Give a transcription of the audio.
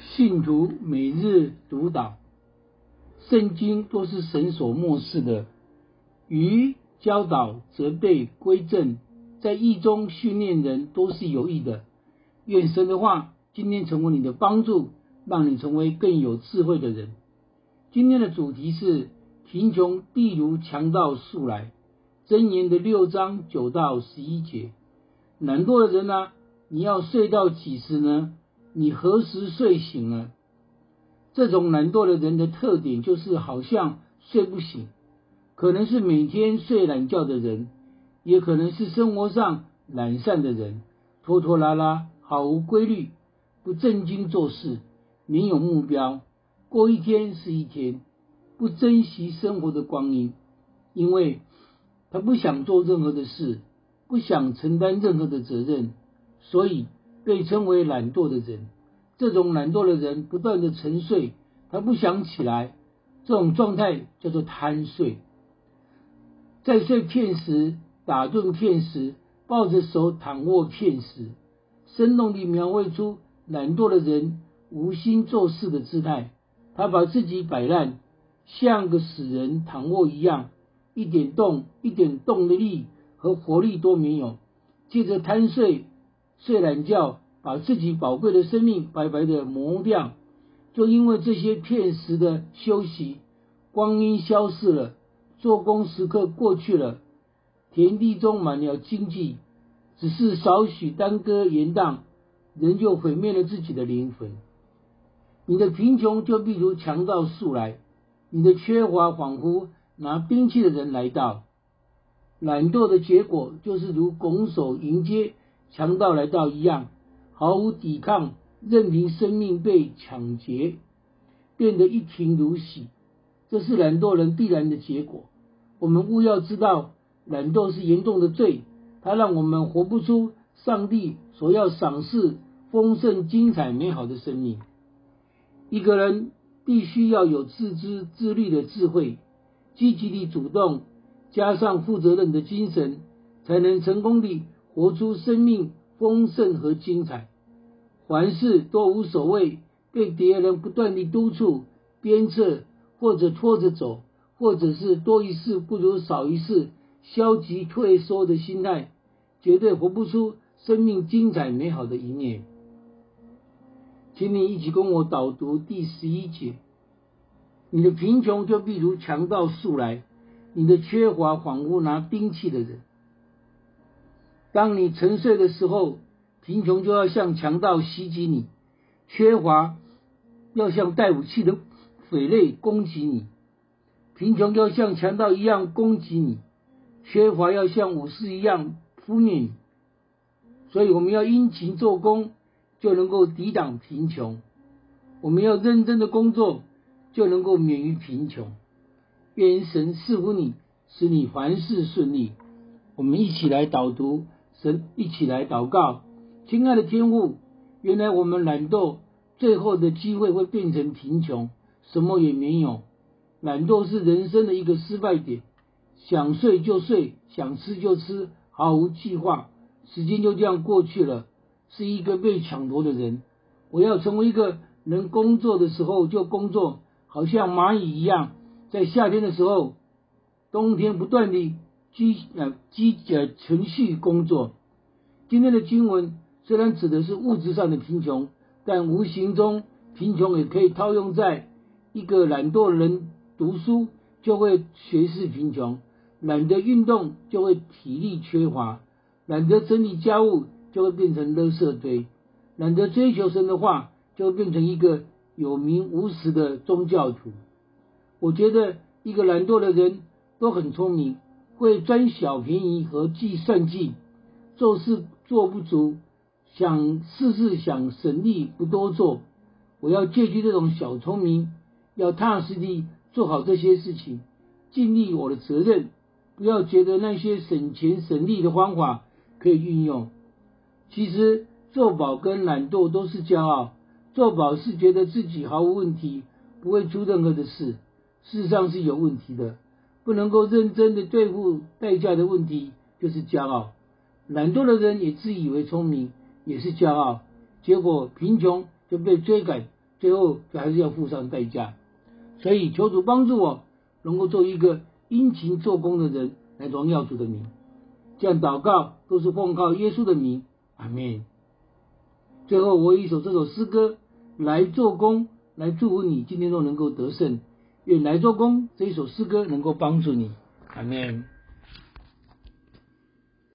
信徒每日读祷，圣经都是神所默示的，于教导、责备、归正，在义中训练人都是有益的。愿神的话今天成为你的帮助，让你成为更有智慧的人。今天的主题是贫穷必如强盗速来，箴言的6章9到11节。懒惰的人啊，你要睡到几时呢？你何时睡醒呢？这种懒惰的人的特点就是好像睡不醒，可能是每天睡懒觉的人，也可能是生活上懒散的人，拖拖拉拉，毫无规律，不正经做事，没有目标，过一天是一天，不珍惜生活的光阴，因为他不想做任何的事，不想承担任何的责任，所以被称为懒惰的人。这种懒惰的人不断的沉睡，他不想起来，这种状态叫做贪睡。在睡片时，打盹片时，抱着手躺卧片时，生动地描绘出懒惰的人无心做事的姿态。他把自己摆烂，像个死人躺卧一样，一点动的力和活力都没有。接着贪睡，睡懒觉，把自己宝贵的生命白白的磨掉。就因为这些片时的休息，光阴消逝了，做工时刻过去了，田地中满了荆棘，只是少许耽搁延宕，人就毁灭了自己的灵魂。你的贫穷就必如强盗速来，你的缺乏恍惚拿兵器的人来到。懒惰的结果就是如拱手迎接强盗来到一样，毫无抵抗，任凭生命被抢劫，变得一贫如洗。这是懒惰人必然的结果。我们务要知道，懒惰是严重的罪，它让我们活不出上帝所要赏赐丰盛、精彩、美好的生命。一个人必须要有自知自律的智慧，积极地主动，加上负责任的精神，才能成功地活出生命丰盛和精彩。凡事都无所谓，被别人不断地督促、鞭策，或者拖着走，或者是多一事不如少一事，消极退缩的心态，绝对活不出生命精彩美好的一面。请你一起跟我导读第11节。你的贫穷就必如强盗速来，你的缺乏恍惚拿兵器的人。当你沉睡的时候，贫穷就要像强盗袭击你，缺乏要像带武器的匪类攻击你。贫穷要像强盗一样攻击你，缺乏要像武士一样扑灭你。所以我们要殷勤做工，就能够抵挡贫穷；我们要认真的工作，就能够免于贫穷。愿神赐福你，使你凡事顺利。我们一起来导读神，一起来祷告。亲爱的天父，原来我们懒惰，最后的机会会变成贫穷，什么也没有。懒惰是人生的一个失败点，想睡就睡，想吃就吃，毫无计划，时间就这样过去了，是一个被抢夺的人。我要成为一个能工作的时候就工作，好像蚂蚁一样，在夏天的时候，冬天不断地存续工作。今天的经文虽然指的是物质上的贫穷，但无形中贫穷也可以套用在一个懒惰的人读书就会学识贫穷，懒得运动就会体力缺乏，懒得整理家务就会变成垃圾堆，懒得追求神的话就会变成一个有名无实的宗教徒。我觉得一个懒惰的人都很聪明，会钻小便宜和计算计，做事做不足，事事想省力不多做。我要戒去这种小聪明，要踏实地做好这些事情，尽力我的责任，不要觉得那些省钱省力的方法可以运用。其实做保跟懒惰都是骄傲，做保是觉得自己毫无问题，不会出任何的事，事实上是有问题的，不能够认真的对付代价的问题就是骄傲。懒惰的人也自以为聪明，也是骄傲，结果贫穷就被追赶， 最后还是要付上代价。所以求主帮助我能够做一个殷勤做工的人，来荣耀主的名。这样祷告都是奉靠耶稣的名，阿们。最后我以这首诗歌来做工，来祝福你今天都能够得胜。愿来做工这一首诗歌能够帮助你，阿们。